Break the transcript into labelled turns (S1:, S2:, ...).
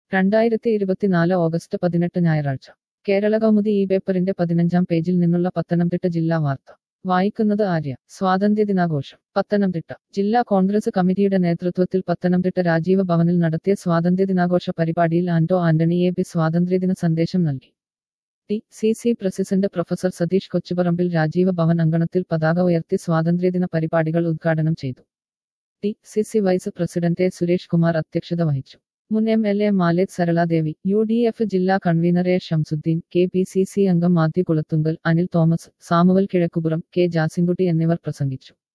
S1: 2024 August 18 ഞായറാഴ്ച കേരള കൗമുദി ഈ പേപ്പറിന്റെ 15-ാം പേജിൽ നിന്നുള്ള പത്തനംതിട്ട ജില്ലാ വാർത്ത വായിക്കുന്നത് ആര്യ. സ്വാതന്ത്ര്യദിനാഘോഷം പത്തനംതിട്ട. ജില്ലാ കോൺഗ്രസ് കമ്മിറ്റിയുടെ നേതൃത്വത്തിൽ പത്തനംതിട്ട രാജീവ ഭവനിൽ നടത്തിയ സ്വാതന്ത്ര്യദിനാഘോഷ പരിപാടിയിൽ ആന്റോ ആന്റണി എ. പി. സ്വാതന്ത്ര്യദിന സന്ദേശം നൽകി. DCC. President professor Satheesh Kochuparambil Rajiv Bhavan അങ്കണത്തിൽ പതാക ഉയർത്തി സ്വാതന്ത്ര്യദിന പരിപാടികൾ ഉദ്ഘാടനം ചെയ്തു. DCC. Vice president A. Suresh Kumar അധ്യക്ഷത വഹിച്ചു. മുൻ എം.എൽ.എ. മാലേത് സരളാദേവി, യു.ഡി.എഫ്. ജില്ലാ കൺവീനർ എ. ഷംസുദ്ദീൻ, കെ.പി.സി.സി. അംഗം Mathew Kulathunkal, Anil Thomas, Samuel Kizhakkupuram, K. Jasinkutty എന്നിവർ പ്രസംഗിച്ചു.